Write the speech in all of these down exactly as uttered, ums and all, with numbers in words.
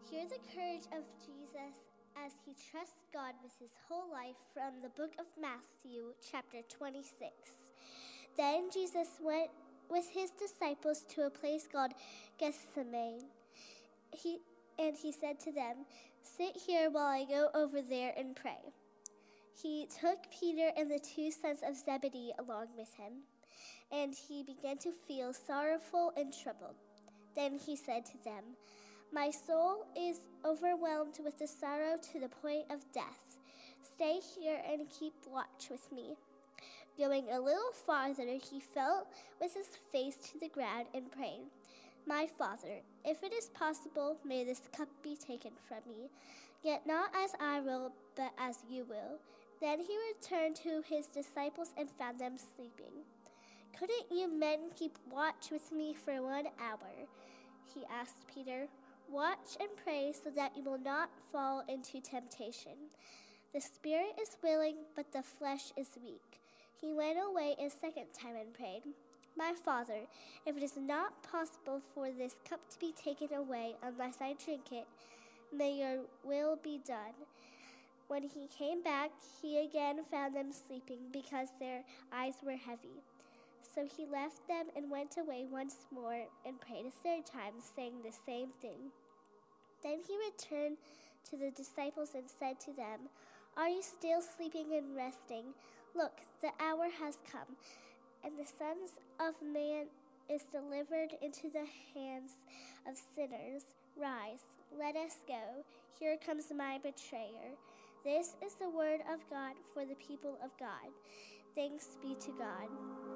Hear the courage of Jesus as he trusts God with his whole life from the book of Matthew, chapter twenty-six. Then Jesus went with his disciples to a place called Gethsemane. He, and he said to them, "Sit here while I go over there and pray." He took Peter and the two sons of Zebedee along with him, and he began to feel sorrowful and troubled. Then he said to them, "My soul is overwhelmed with the sorrow to the point of death. Stay here and keep watch with me." Going a little farther, he fell with his face to the ground and prayed, "My Father, if it is possible, may this cup be taken from me. Yet not as I will, but as you will." Then he returned to his disciples and found them sleeping. "Couldn't you men keep watch with me for one hour?" he asked Peter. "Watch and pray so that you will not fall into temptation. The spirit is willing, but the flesh is weak." He went away a second time and prayed, "My Father, if it is not possible for this cup to be taken away unless I drink it, may your will be done." When he came back, he again found them sleeping because their eyes were heavy. So he left them and went away once more and prayed a third time, saying the same thing. Then he returned to the disciples and said to them, "Are you still sleeping and resting? Look, the hour has come, and the Son of Man is delivered into the hands of sinners. Rise, let us go. Here comes my betrayer." This is the word of God for the people of God. Thanks be to God.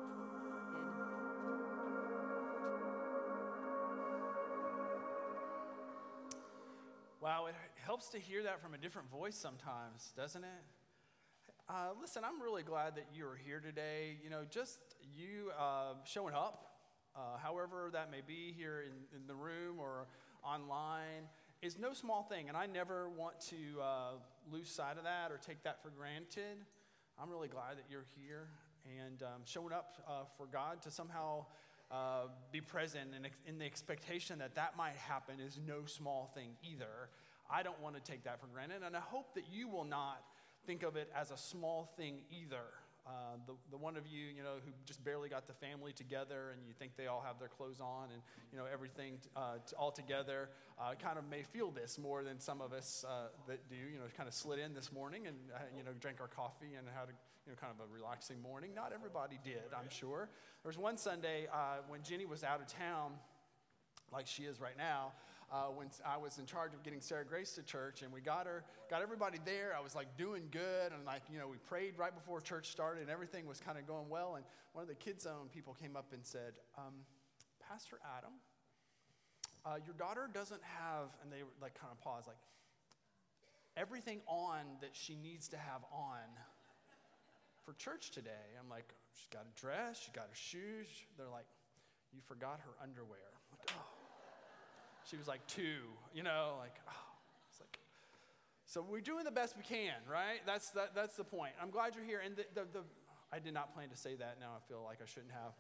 Wow, it helps to hear that from a different voice sometimes, doesn't it? Uh, listen, I'm really glad that you are here today. You know, just you uh, showing up, uh, however that may be here in, in the room or online, is no small thing. And I never want to uh, lose sight of that or take that for granted. I'm really glad that you're here and um, showing up uh, for God to somehow uh, be present and ex- in the expectation that that might happen is no small thing either. I don't want to take that for granted, and I hope that you will not think of it as a small thing either. Uh, the, the one of you, you know, who just barely got the family together and you think they all have their clothes on and, you know, everything uh, t- all together, uh, kind of may feel this more than some of us uh, that do, you know, kind of slid in this morning and, uh, you know, drank our coffee and had a, you know, kind of a relaxing morning. Not everybody did, I'm sure. There was one Sunday uh, when Jenny was out of town, like she is right now, Uh, when I was in charge of getting Sarah Grace to church, and we got her, got everybody there. I was like doing good, and like, you know, we prayed right before church started, and everything was kind of going well. And one of the Kids Zone people came up and said, um, "Pastor Adam, uh, your daughter doesn't have," and they like kind of paused, like, "everything on that she needs to have on for church today." I'm like, "She's got a dress, she got her shoes." They're like, "You forgot her underwear." I'm like, oh. She was like two, you know, like, oh, it's like, so we're doing the best we can, right? That's that, that's the point. I'm glad you're here. And the, the, the I did not plan to say that. Now I feel like I shouldn't have.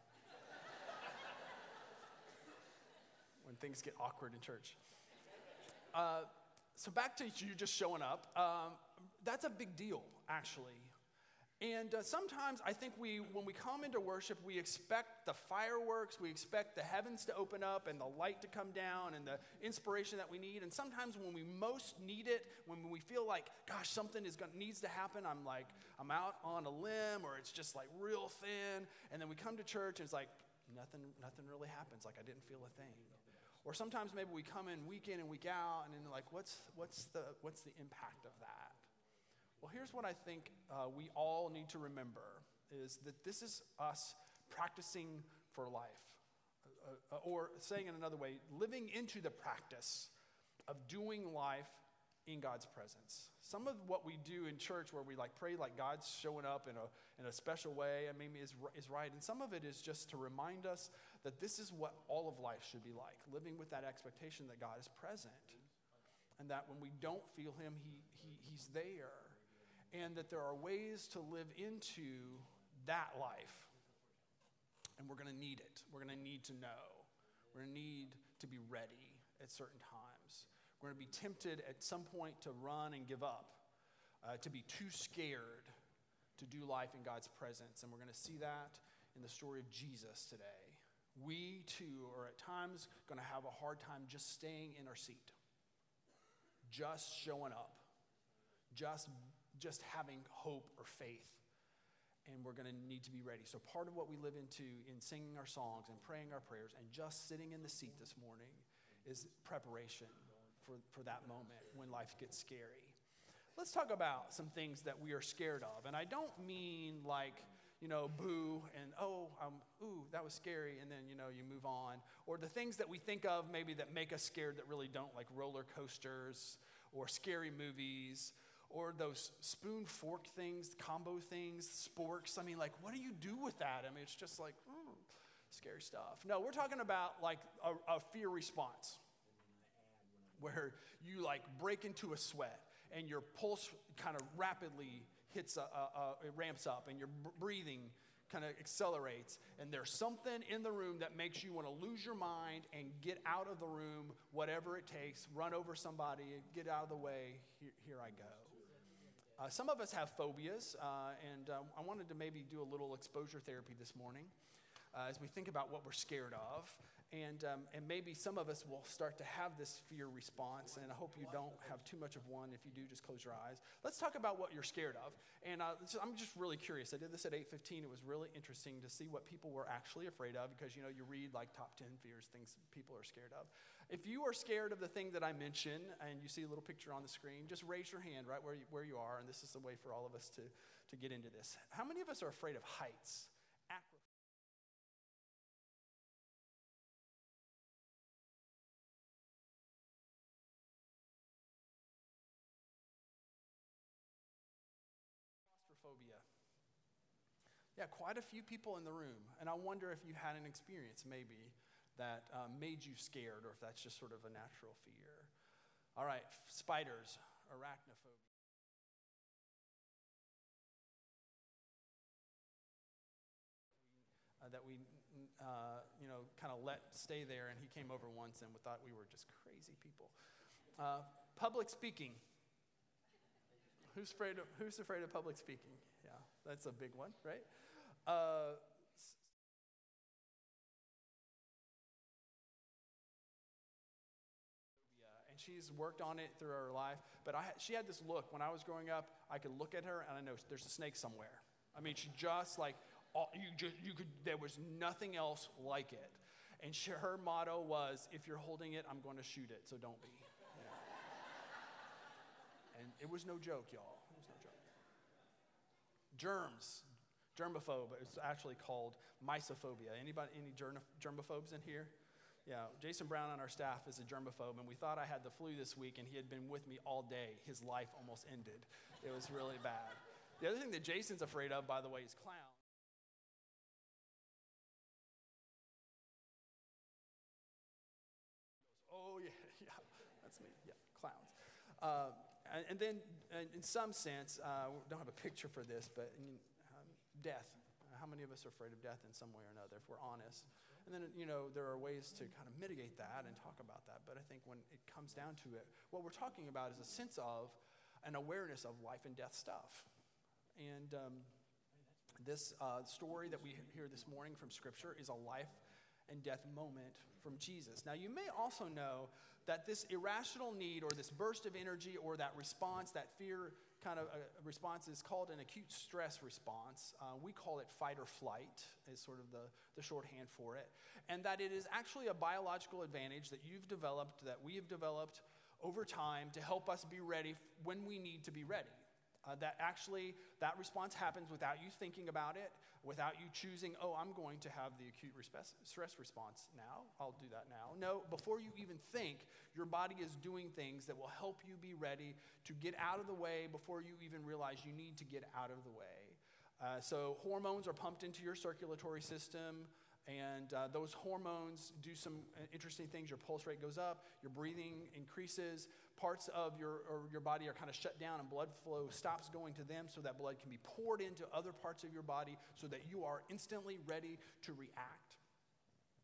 When things get awkward in church. Uh, so back to you just showing up. Um, that's a big deal, actually. And uh, sometimes I think we, when we come into worship, we expect the fireworks, we expect the heavens to open up and the light to come down and the inspiration that we need. And sometimes when we most need it, when we feel like, gosh, something is going needs to happen, I'm like, I'm out on a limb, or it's just like real thin. And then we come to church and it's like, nothing, nothing really happens. Like I didn't feel a thing. Or sometimes maybe we come in week in and week out, and then like, what's what's the what's the impact of that? Well, here's what I think uh, we all need to remember, is that this is us practicing for life. Uh, uh, or saying it another way, living into the practice of doing life in God's presence. Some of what we do in church where we like pray like God's showing up in a in a special way, I mean, is, is right. And some of it is just to remind us that this is what all of life should be like, living with that expectation that God is present. And that when we don't feel him, he, he he's there. And that there are ways to live into that life. And we're going to need it. We're going to need to know. We're going to need to be ready at certain times. We're going to be tempted at some point to run and give up, uh, to be too scared to do life in God's presence. And we're going to see that in the story of Jesus today. We, too, are at times going to have a hard time just staying in our seat, just showing up, just, just having hope or faith. And we're going to need to be ready. So part of what we live into in singing our songs and praying our prayers and just sitting in the seat this morning is preparation for, for that moment when life gets scary. Let's talk about some things that we are scared of. And I don't mean like, you know, boo and, oh, um, ooh, that was scary, and then, you know, you move on. Or the things that we think of maybe that make us scared that really don't, like roller coasters or scary movies or those spoon fork things, combo things, sporks. I mean, like, what do you do with that? I mean, it's just like, mm, scary stuff. No, we're talking about like a, a fear response where you like break into a sweat and your pulse kind of rapidly hits, a, a, a, it ramps up, and your b- breathing kind of accelerates, and there's something in the room that makes you want to lose your mind and get out of the room, whatever it takes, run over somebody, get out of the way, here, here I go. Uh, some of us have phobias, uh, and um, I wanted to maybe do a little exposure therapy this morning uh, as we think about what we're scared of. And um, and maybe some of us will start to have this fear response, and I hope you don't have too much of one. If you do, just close your eyes. Let's talk about what you're scared of. And uh, so I'm just really curious. I did this at eight fifteen. It was really interesting to see what people were actually afraid of, because, you know, you read like top ten fears, things people are scared of. If you are scared of the thing that I mentioned, and you see a little picture on the screen, just raise your hand right where you, where you are, and this is the way for all of us to, to get into this. How many of us are afraid of heights? Acro- Claustrophobia. Yeah, quite a few people in the room. And I wonder if you had an experience maybe that um, made you scared, or if that's just sort of a natural fear. All right, spiders, arachnophobia. Uh, that we, uh, you know, kind of let stay there, and he came over once and we thought we were just crazy people. Uh, public speaking. Who's afraid of, who's afraid of public speaking? Yeah, that's a big one, right? Uh, and she's worked on it through her life. But I, she had this look. When I was growing up, I could look at her and I know there's a snake somewhere. I mean, she just like, all, you just, you could, there was nothing else like it. And she, her motto was, if you're holding it, I'm going to shoot it, so don't be. Yeah. And it was no joke, y'all. It was no joke. Germs, germaphobe. It's actually called mysophobia. Anybody, any germ, germaphobes in here? Yeah, Jason Brown on our staff is a germaphobe, and we thought I had the flu this week, and he had been with me all day. His life almost ended. It was really bad. The other thing that Jason's afraid of, by the way, is clowns. Oh, yeah, yeah, that's me. Yeah, clowns. Uh, and, and then, uh, in some sense, uh, we don't have a picture for this, but um, death. How many of us are afraid of death in some way or another, if we're honest? And then, you know, there are ways to kind of mitigate that and talk about that. But I think when it comes down to it, what we're talking about is a sense of an awareness of life and death stuff. And um, this uh, story that we hear this morning from Scripture is a life and death moment from Jesus. Now, you may also know that this irrational need, or this burst of energy, or that response, that fear kind of uh, response, is called an acute stress response. Uh, we call it fight or flight, is sort of the, the shorthand for it. And that it is actually a biological advantage that you've developed, that we have developed over time to help us be ready when we need to be ready. Uh, that actually, that response happens without you thinking about it, without you choosing, oh, I'm going to have the acute stress response now. I'll do that now. No, before you even think, your body is doing things that will help you be ready to get out of the way before you even realize you need to get out of the way. Uh, so hormones are pumped into your circulatory system, and uh, those hormones do some interesting things. Your pulse rate goes up, your breathing increases, parts of your, or your body are kind of shut down, and blood flow stops going to them so that blood can be poured into other parts of your body so that you are instantly ready to react.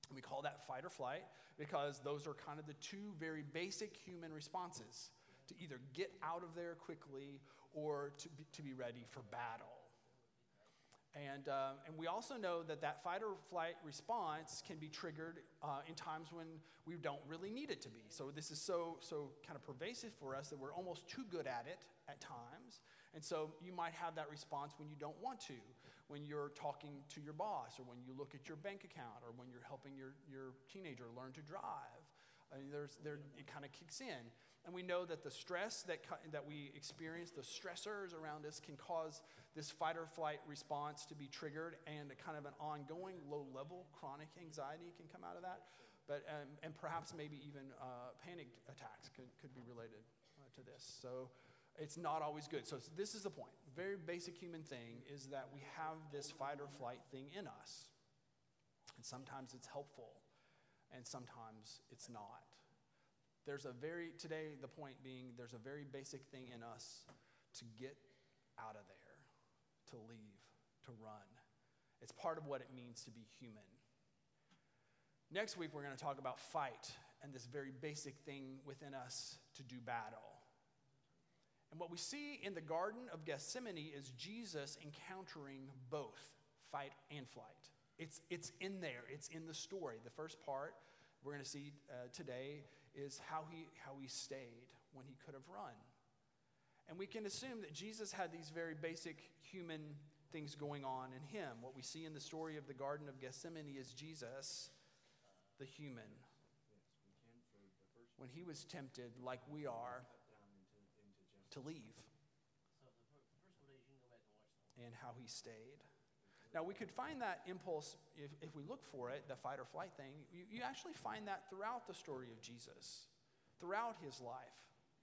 We call that fight or flight because those are kind of the two very basic human responses, to either get out of there quickly or to be, to be ready for battle. And, uh, and we also know that that fight or flight response can be triggered uh, in times when we don't really need it to be. So this is so, so kind of pervasive for us that we're almost too good at it at times. And so you might have that response when you don't want to, when you're talking to your boss, or when you look at your bank account, or when you're helping your, your teenager learn to drive. I mean, there's, there, it kind of kicks in. And we know that the stress that, that we experience, the stressors around us, can cause this fight or flight response to be triggered, and a kind of an ongoing low-level chronic anxiety can come out of that. But, um, and perhaps maybe even uh, panic attacks could, could be related uh, to this. So it's not always good. So this is the point. Very basic human thing is that we have this fight or flight thing in us. And sometimes it's helpful, and sometimes it's not. There's a very, today the point being, there's a very basic thing in us to get out of there, to leave, to run. It's part of what it means to be human. Next week we're going to talk about fight and this very basic thing within us to do battle. And what we see in the Garden of Gethsemane is Jesus encountering both fight and flight. It's, it's in there. It's in the story. The first part we're going to see uh, today is how he, how he stayed when he could have run. And we can assume that Jesus had these very basic human things going on in him. What we see in the story of the Garden of Gethsemane is Jesus, the human, when he was tempted like we are to leave, and how he stayed. Now, we could find that impulse, if, if we look for it, the fight or flight thing, you, you actually find that throughout the story of Jesus, throughout his life.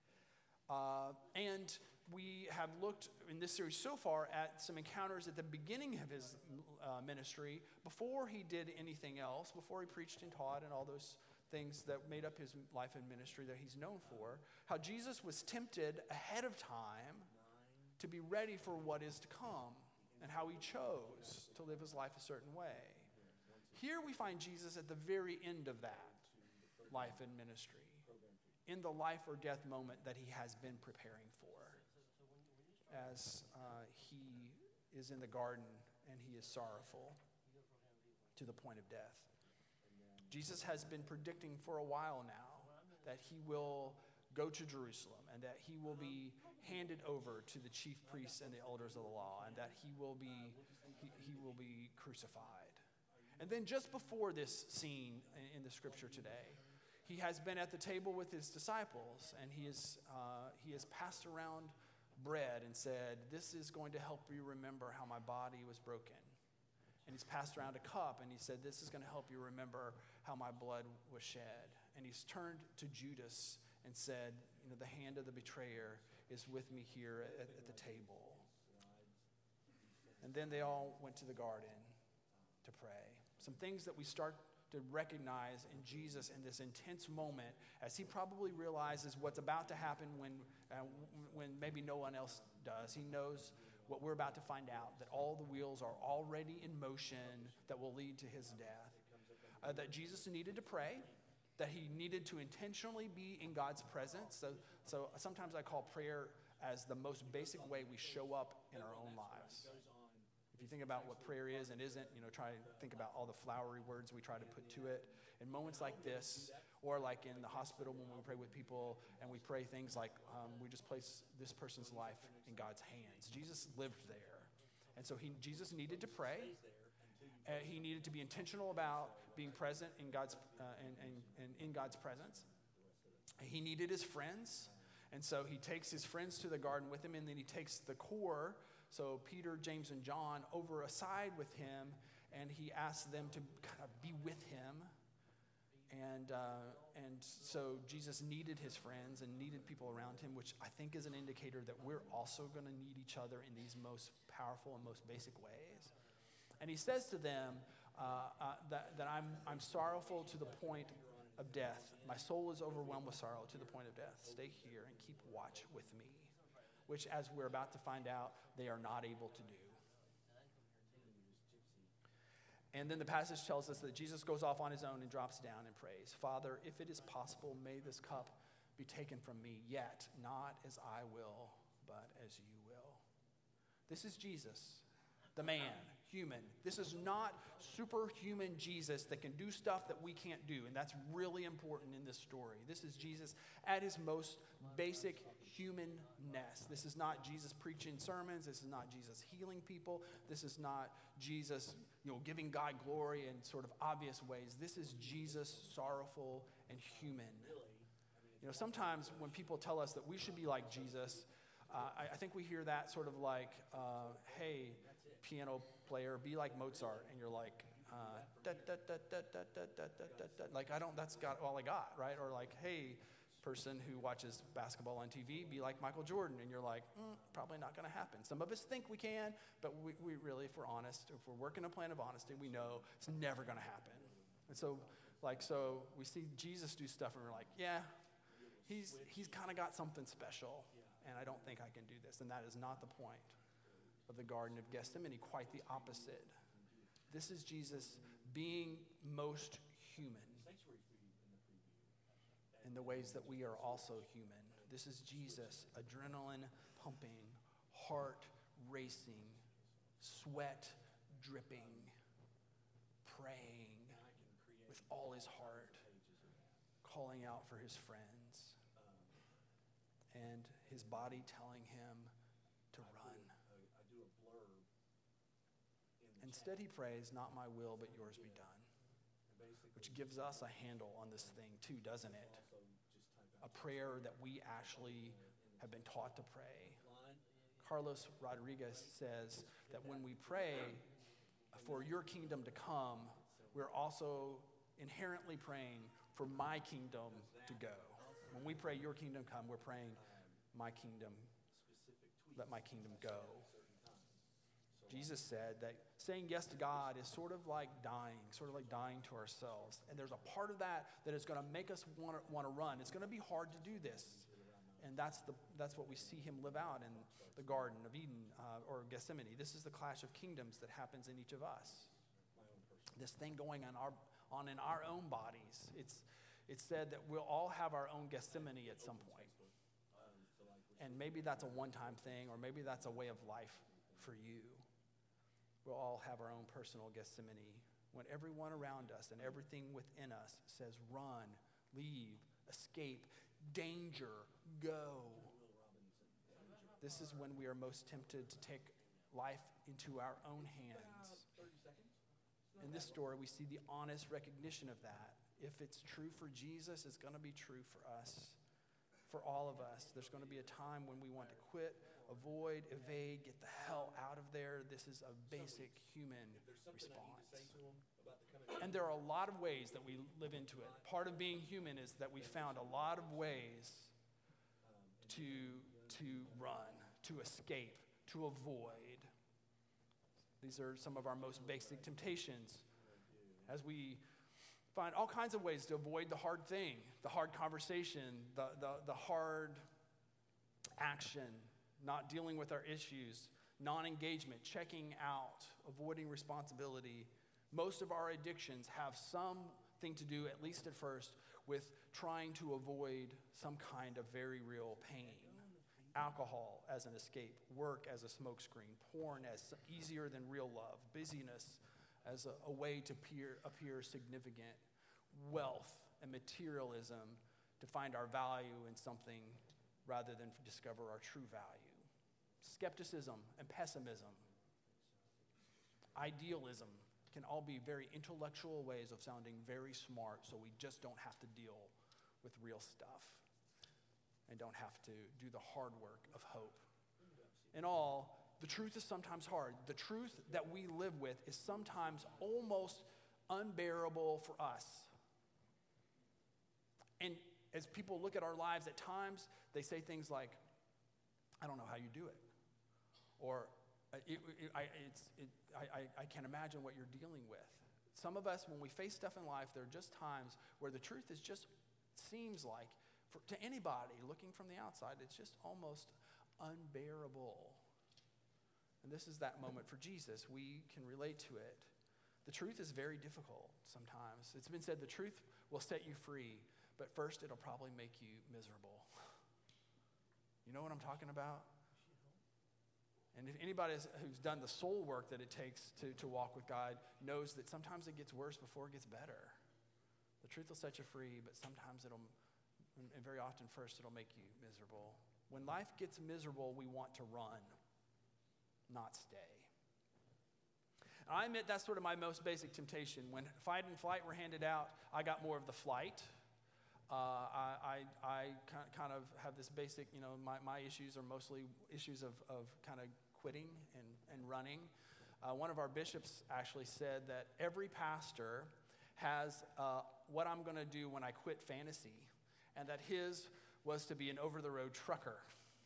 Uh, and we have looked in this series so far at some encounters at the beginning of his uh, ministry, before he did anything else, before he preached and taught and all those things that made up his life and ministry that he's known for, how Jesus was tempted ahead of time to be ready for what is to come, and how he chose to live his life a certain way. Here we find Jesus at the very end of that life and ministry, in the life or death moment that he has been preparing for, as uh, he is in the garden and he is sorrowful to the point of death. Jesus has been predicting for a while now that he will go to Jerusalem, and that he will be handed over to the chief priests and the elders of the law, and that he will be he, he will be crucified. And then just before this scene in, in the scripture today, he has been at the table with his disciples, and he is uh, he has passed around bread and said, "This is going to help you remember how my body was broken." And he's passed around a cup, and he said, "This is going to help you remember how my blood was shed." And he's turned to Judas and said, you know, the hand of the betrayer is with me here at, at the table. And then they all went to the garden to pray. Some things that we start to recognize in Jesus in this intense moment, as he probably realizes what's about to happen when, uh, when maybe no one else does. He knows what we're about to find out, that all the wheels are already in motion that will lead to his death. Uh, that Jesus needed to pray, that he needed to intentionally be in God's presence. So, so sometimes I call prayer as the most basic way we show up in our own lives. If you think about what prayer is and isn't, you know, try to think about all the flowery words we try to put to it. In moments like this, or like in the hospital when we pray with people and we pray things like, um, we just place this person's life in God's hands. Jesus lived there. And so he, Jesus needed to pray. Uh, he needed to be intentional about being present in God's uh, and, and, and in God's presence. He needed his friends, and so he takes his friends to the garden with him, and then he takes the core, so Peter, James, and John, over aside with him, and he asks them to kind of be with him. And uh, and so Jesus needed his friends and needed people around him, which I think is an indicator that we're also going to need each other in these most powerful and most basic ways. And he says to them uh, uh, that, that I'm, I'm sorrowful to the point of death. My soul is overwhelmed with sorrow to the point of death. Stay here and keep watch with me, which, as we're about to find out, they are not able to do. And then the passage tells us that Jesus goes off on his own and drops down and prays, Father, if it is possible, may this cup be taken from me, yet not as I will, but as you will. This is Jesus, the man, human. This is not superhuman Jesus that can do stuff that we can't do, and that's really important in this story. This is Jesus at his most basic humanness. This is not Jesus preaching sermons. This is not Jesus healing people. This is not Jesus, you know, giving God glory in sort of obvious ways. This is Jesus sorrowful and human. You know, sometimes when people tell us that we should be like Jesus, uh, I, I think we hear that sort of like, uh, hey, piano player, be like Mozart, and you're like, uh, da, da, da, da, da, da, da, da, da. Like I don't, that's got all I got, right? Or like, hey, person who watches basketball on T V, be like Michael Jordan, and you're like, mm, probably not going to happen. Some of us think we can, but we, we really, if we're honest, if we're working a plan of honesty, we know it's never going to happen. And so, like, so we see Jesus do stuff, and we're like, yeah, he's he's kind of got something special, and I don't think I can do this. And that is not the point of the Garden of Gethsemane, quite the opposite. This is Jesus being most human in the ways that we are also human. This is Jesus, adrenaline pumping, heart racing, sweat dripping, praying with all his heart, calling out for his friends, and his body telling him to run. Instead, he prays, not my will, but yours be done. Which gives us a handle on this thing too, doesn't it? A prayer that we actually have been taught to pray. Carlos Rodriguez says that when we pray for your kingdom to come, we're also inherently praying for my kingdom to go. When we pray your kingdom come, we're praying my kingdom, let my kingdom go. Jesus said that saying yes to God is sort of like dying, sort of like dying to ourselves. And there's a part of that that is going to make us want to, want to run. It's going to be hard to do this. And that's the that's what we see him live out in the Garden of Eden uh, or Gethsemane. This is the clash of kingdoms that happens in each of us. This thing going on, our, on in our own bodies. It's, it's said that we'll all have our own Gethsemane at some point. And maybe that's a one-time thing, or maybe that's a way of life for you. We'll all have our own personal Gethsemane when everyone around us and everything within us says, run, leave, escape, danger, go. This is when we are most tempted to take life into our own hands. In this story, we see the honest recognition of that. If it's true for Jesus, it's going to be true for us, for all of us. There's going to be a time when we want to quit, avoid, evade, get the hell out of there. This is a basic human response. And there are a lot of ways that we live into it. Part of being human is that we found a lot of ways to, to run, to escape, to avoid. These are some of our most basic temptations as we find all kinds of ways to avoid the hard thing, the hard conversation, the, the, the hard action, not dealing with our issues, non-engagement, checking out, avoiding responsibility. Most of our addictions have something to do, at least at first, with trying to avoid some kind of very real pain. Alcohol as an escape, work as a smokescreen, porn as easier than real love, busyness as a, a way to appear, appear significant, wealth and materialism to find our value in something rather than discover our true value. Skepticism and pessimism, idealism can all be very intellectual ways of sounding very smart, so we just don't have to deal with real stuff and don't have to do the hard work of hope. In all, the truth is sometimes hard. The truth that we live with is sometimes almost unbearable for us. And as people look at our lives at times, they say things like, I don't know how you do it. Or, it, it, I, it's, it, I, I can't imagine what you're dealing with. Some of us, when we face stuff in life, there are just times where the truth is just seems like, for, to anybody looking from the outside, it's just almost unbearable. And this is that moment for Jesus. We can relate to it. The truth is very difficult sometimes. It's been said the truth will set you free, but first it'll probably make you miserable. You know what I'm talking about? And if anybody who's done the soul work that it takes to, to walk with God knows that sometimes it gets worse before it gets better. The truth will set you free, but sometimes it'll, and very often first it'll make you miserable. When life gets miserable, we want to run, not stay. I admit that's sort of my most basic temptation. When fight and flight were handed out, I got more of the flight. Uh, I, I, I kind of have this basic, you know, my, my issues are mostly issues of, of kind of quitting and, and running. Uh, one of our bishops actually said that every pastor has uh, what I'm going to do when I quit fantasy, and that his was to be an over-the-road trucker.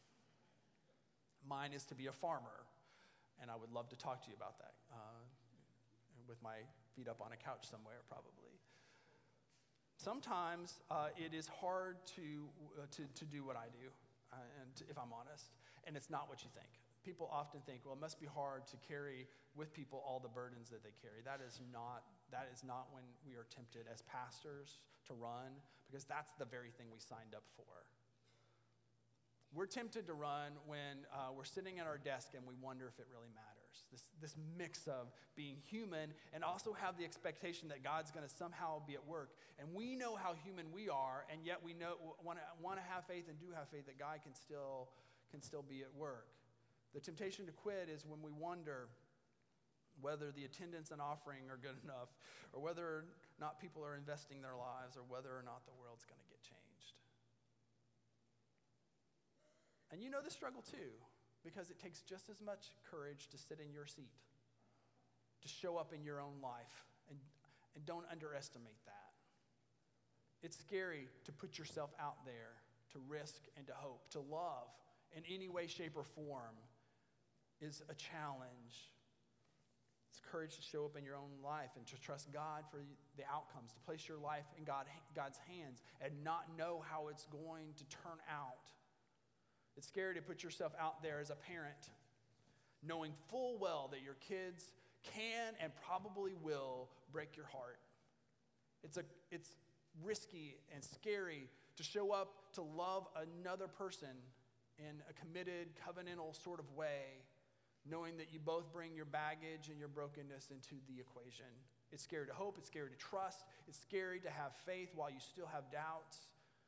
Mine is to be a farmer, and I would love to talk to you about that uh, with my feet up on a couch somewhere probably. Sometimes uh, it is hard to, uh, to, to do what I do, uh, and to, if I'm honest, and it's not what you think. People often think, well, it must be hard to carry with people all the burdens that they carry. That is not, that is not when we are tempted as pastors to run, because that's the very thing we signed up for. We're tempted to run when uh, we're sitting at our desk and we wonder if it really matters. This, this mix of being human and also have the expectation that God's going to somehow be at work. And we know how human we are, and yet we know want to want to have faith and do have faith that God can still can still be at work. The temptation to quit is when we wonder whether the attendance and offering are good enough, or whether or not people are investing their lives, or whether or not the world's going to get changed. And you know the struggle too, because it takes just as much courage to sit in your seat, to show up in your own life, and, and don't underestimate that. It's scary to put yourself out there, to risk and to hope, to love in any way, shape, or form is a challenge. It's courage to show up in your own life and to trust God for the outcomes, to place your life in God, God's hands and not know how it's going to turn out. It's scary to put yourself out there as a parent, knowing full well that your kids can and probably will break your heart. It's a, it's risky and scary to show up to love another person in a committed, covenantal sort of way, knowing that you both bring your baggage and your brokenness into the equation. It's scary to hope, it's scary to trust, it's scary to have faith while you still have doubts.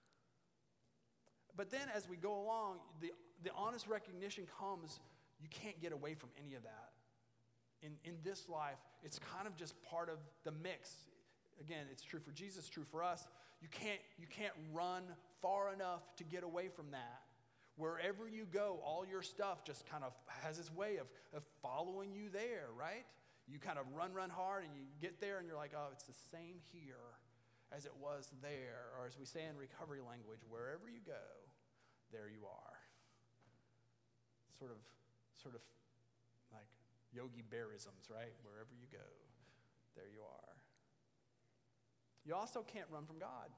But then as we go along, the, the honest recognition comes, you can't get away from any of that. In, in this life, it's kind of just part of the mix. Again, it's true for Jesus, true for us. You can't, you can't run far enough to get away from that. Wherever you go, all your stuff just kind of has its way of, of following you there, right? You kind of run, run hard, and you get there, and you're like, oh, it's the same here as it was there. Or as we say in recovery language, wherever you go, there you are. Sort of, sort of like Yogi Bearisms, right? Wherever you go, there you are. You also can't run from God.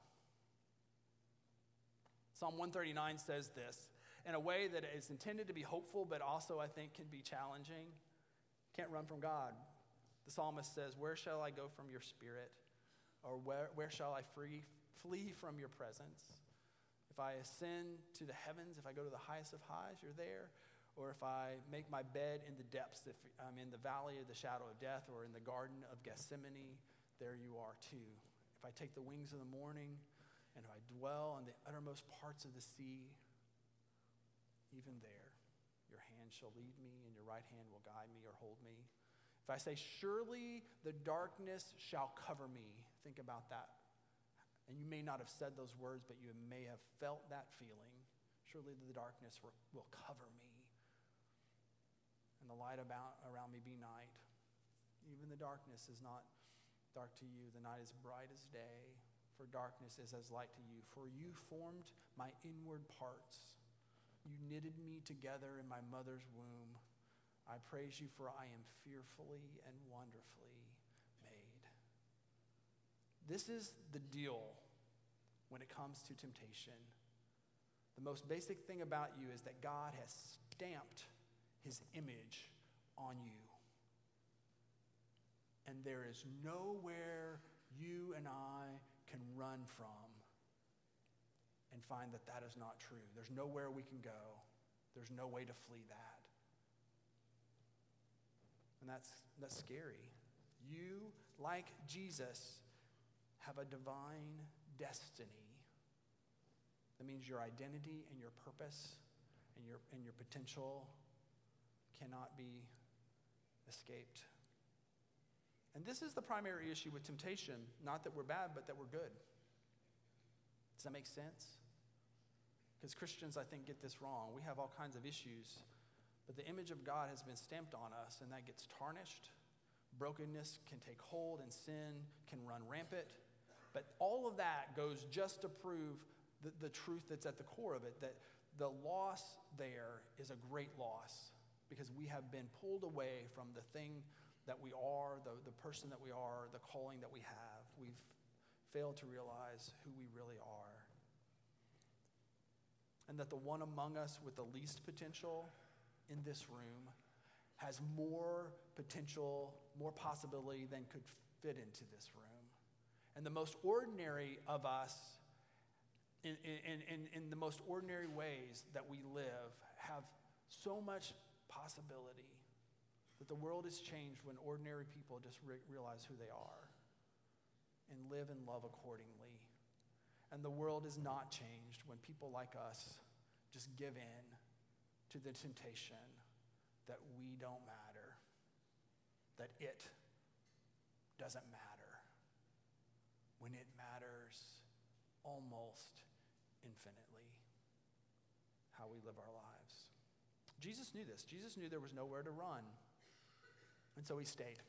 Psalm one thirty-nine says this in a way that is intended to be hopeful, but also I think can be challenging. Can't run from God. The psalmist says, where shall I go from your spirit? Or where, where shall I free, flee from your presence? If I ascend to the heavens, if I go to the highest of highs, you're there. Or if I make my bed in the depths, if I'm in the valley of the shadow of death, or in the garden of Gethsemane, there you are too. If I take the wings of the morning, and if I dwell in the uttermost parts of the sea, even there, your hand shall lead me, and your right hand will guide me or hold me. If I say, surely the darkness shall cover me, think about that. And you may not have said those words, but you may have felt that feeling. Surely the darkness will cover me, and the light about around me be night. Even the darkness is not dark to you. The night is bright as day, for darkness is as light to you. For you formed my inward parts. You knitted me together in my mother's womb. I praise you, for I am fearfully and wonderfully made. This is the deal when it comes to temptation. The most basic thing about you is that God has stamped his image on you. And there is nowhere you and I can run from and find that that is not true. There's nowhere we can go. There's no way to flee that. And that's, that's scary. You, like Jesus, have a divine destiny. That means your identity and your purpose and your, and your potential cannot be escaped. And this is the primary issue with temptation. Not that we're bad, but that we're good. Does that make sense? Because Christians, I think, get this wrong. We have all kinds of issues, but the image of God has been stamped on us, and that gets tarnished. Brokenness can take hold, and sin can run rampant. But all of that goes just to prove the, the truth that's at the core of it, that the loss there is a great loss because we have been pulled away from the thing that we are, the, the person that we are, the calling that we have. We've failed to realize who we really are. And that the one among us with the least potential in this room has more potential, more possibility than could fit into this room. And the most ordinary of us, in, in, in, in the most ordinary ways that we live, have so much possibility that the world is changed when ordinary people just re- realize who they are and live and love accordingly. And the world is not changed when people like us just give in to the temptation that we don't matter, that it doesn't matter, when it matters almost infinitely how we live our lives. Jesus knew this. Jesus knew there was nowhere to run, and so he stayed.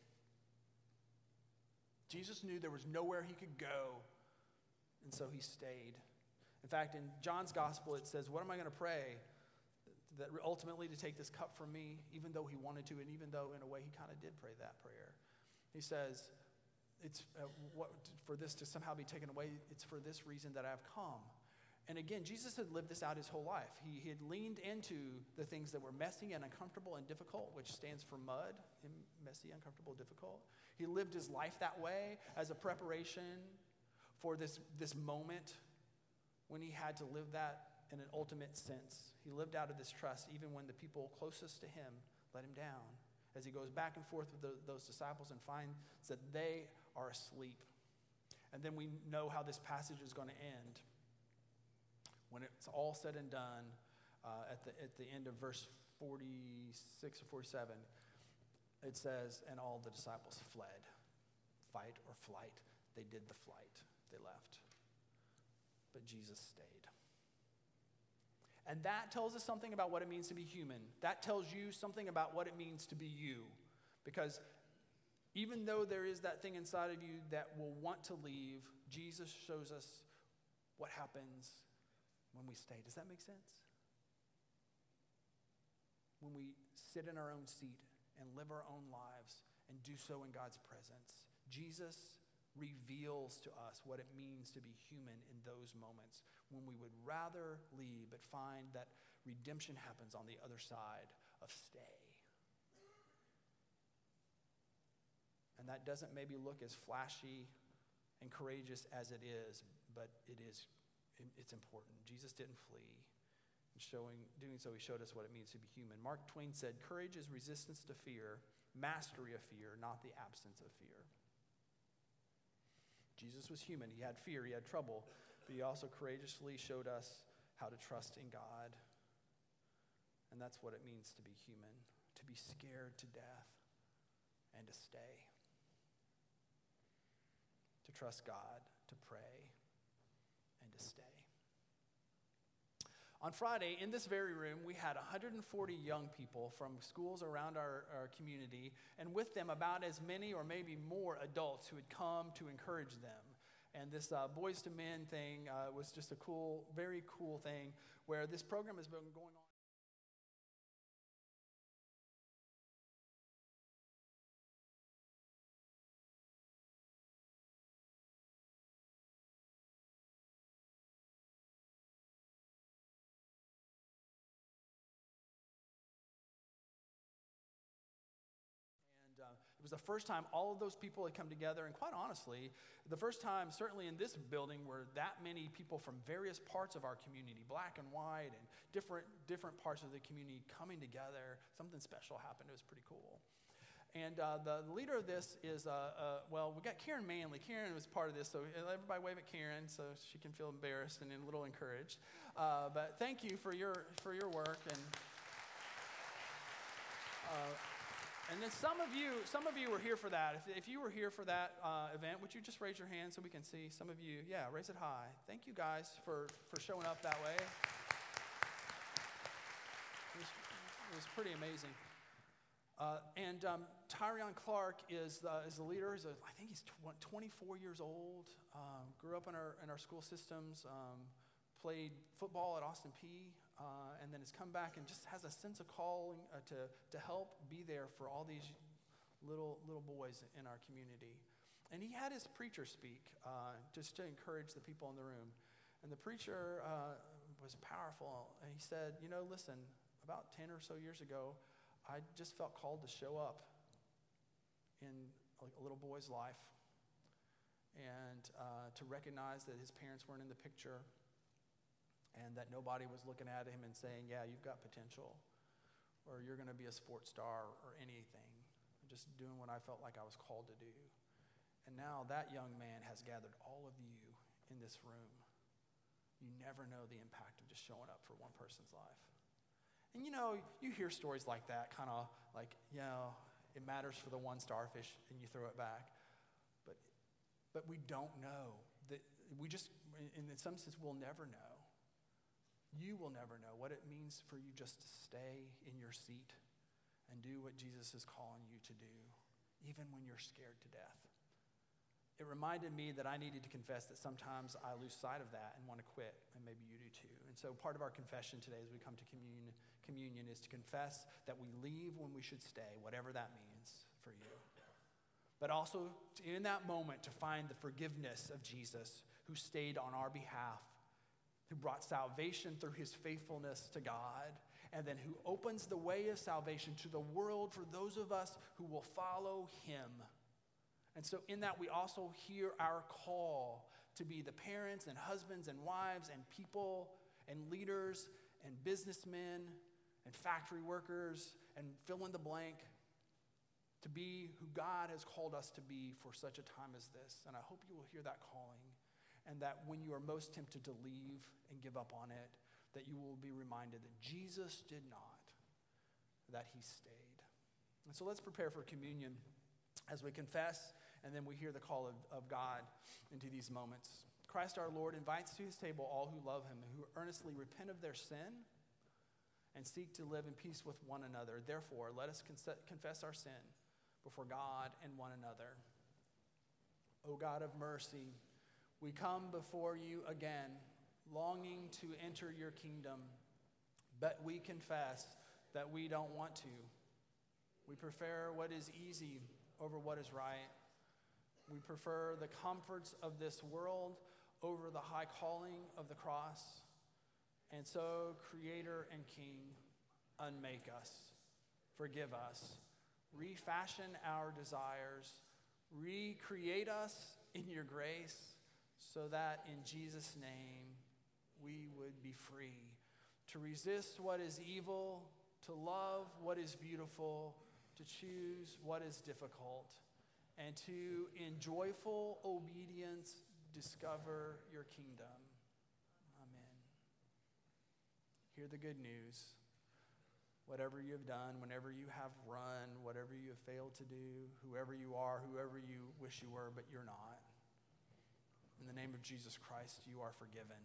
Jesus knew there was nowhere he could go, and so he stayed. In fact, in John's gospel, it says, what am I going to pray? That ultimately to take this cup from me, even though he wanted to, and even though in a way he kind of did pray that prayer. He says, it's uh, what, for this to somehow be taken away, it's for this reason that I've come. And again, Jesus had lived this out his whole life. He, he had leaned into the things that were messy and uncomfortable and difficult, which stands for mud, messy, uncomfortable, difficult. He lived his life that way as a preparation for this, this moment when he had to live that in an ultimate sense. He lived out of this trust even when the people closest to him let him down. As he goes back and forth with the, those disciples and finds that they are asleep. And then we know how this passage is going to end. When it's all said and done, uh, at, the, at the end of verse forty-six or forty-seven, it says, and all the disciples fled. Fight or flight. They did the flight. They left. But Jesus stayed. And that tells us something about what it means to be human. That tells you something about what it means to be you. Because even though there is that thing inside of you that will want to leave, Jesus shows us what happens when we stay. Does that make sense? When we sit in our own seat and live our own lives and do so in God's presence, Jesus reveals to us what it means to be human in those moments when we would rather leave but find that redemption happens on the other side of stay. And that doesn't maybe look as flashy and courageous as it is, but it is, it's important. Jesus didn't flee. And showing, doing so, he showed us what it means to be human. Mark Twain said, courage is resistance to fear, mastery of fear, not the absence of fear. Jesus was human. He had fear. He had trouble. But he also courageously showed us how to trust in God. And that's what it means to be human, to be scared to death and to stay. To trust God, to pray, and to stay. On Friday, in this very room, we had one hundred forty young people from schools around our, our community, and with them about as many or maybe more adults who had come to encourage them. And this uh, Boys to Men thing uh, was just a cool, very cool thing where this program has been going on. It was the first time all of those people had come together, and quite honestly, the first time, certainly in this building, where that many people from various parts of our community, black and white, and different, different parts of the community coming together. Something special happened. It was pretty cool. And uh, the leader of this is, uh, uh, well, we got Karen Manley. Karen was part of this, so everybody wave at Karen so she can feel embarrassed and a little encouraged. Uh, but thank you for your for your work. And uh, and then some of you, some of you were here for that. If, if you were here for that uh, event, would you just raise your hand so we can see? Some of you, yeah, raise it high. Thank you guys for for showing up that way. It was, it was pretty amazing. Uh, and um, Tyrion Clark is the, is the leader. He's a, I think he's tw- twenty-four years old. Um, grew up in our in our school systems. Um, played football at Austin Peay, uh, and then has come back and just has a sense of calling uh, to to help be there for all these little little boys in our community. And he had his preacher speak uh, just to encourage the people in the room. And the preacher uh, was powerful. And he said, you know, listen, about ten or so years ago, I just felt called to show up in a, a little boy's life and uh, to recognize that his parents weren't in the picture and that nobody was looking at him and saying, yeah, you've got potential, or you're going to be a sports star or anything. Just doing what I felt like I was called to do. And now that young man has gathered all of you in this room. You never know the impact of just showing up for one person's life. And you know, you hear stories like that, kind of like, you know, it matters for the one starfish and you throw it back. But but we don't know. That we just, in some sense, we'll never know. You will never know what it means for you just to stay in your seat and do what Jesus is calling you to do, even when you're scared to death. It reminded me that I needed to confess that sometimes I lose sight of that and want to quit, and maybe you do too. And so part of our confession today as we come to communion, communion is to confess that we leave when we should stay, whatever that means for you. But also in that moment to find the forgiveness of Jesus, who stayed on our behalf, who brought salvation through his faithfulness to God, and then who opens the way of salvation to the world for those of us who will follow him. And so in that, we also hear our call to be the parents and husbands and wives and people and leaders and businessmen and factory workers and fill in the blank, to be who God has called us to be for such a time as this. And I hope you will hear that calling, and that when you are most tempted to leave and give up on it, that you will be reminded that Jesus did not, that he stayed. And so let's prepare for communion as we confess, and then we hear the call of, of God into these moments. Christ our Lord invites to his table all who love him and who earnestly repent of their sin and seek to live in peace with one another. Therefore, let us confess our sin before God and one another. O God of mercy, we come before you again, longing to enter your kingdom, but we confess that we don't want to. We prefer what is easy over what is right. We prefer the comforts of this world over the high calling of the cross. And so, Creator and King, unmake us, forgive us, refashion our desires, recreate us in your grace, so that in Jesus' name we would be free to resist what is evil, to love what is beautiful, to choose what is difficult, and to, in joyful obedience, discover your kingdom. Amen. Hear the good news. Whatever you have done, whenever you have run, whatever you have failed to do, whoever you are, whoever you wish you were, but you're not, in the name of Jesus Christ, you are forgiven.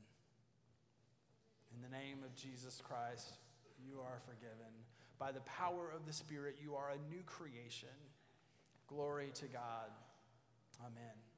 In the name of Jesus Christ, you are forgiven. By the power of the Spirit, you are a new creation. Glory to God. Amen.